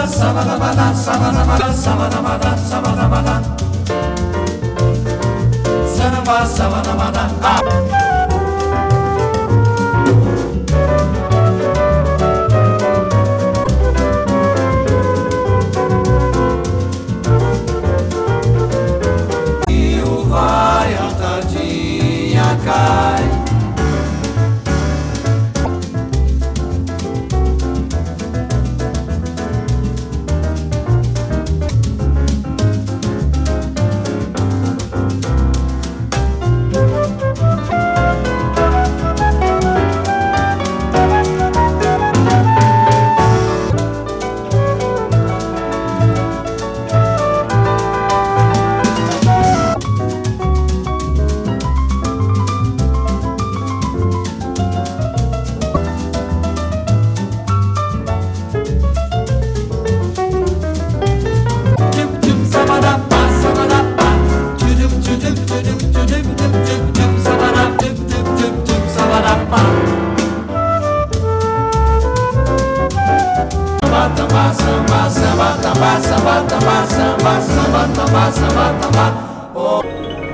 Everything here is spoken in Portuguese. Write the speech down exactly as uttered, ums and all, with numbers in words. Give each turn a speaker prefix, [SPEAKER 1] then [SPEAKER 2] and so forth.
[SPEAKER 1] sabadabada, sabadabada, sabadabada, sabadabada. Samba, sabadabada, ah. E o vai, a tardinha cai. Samba, samba, samba, samba, samba, samba, samba, samba, samba, samba, samba, oh.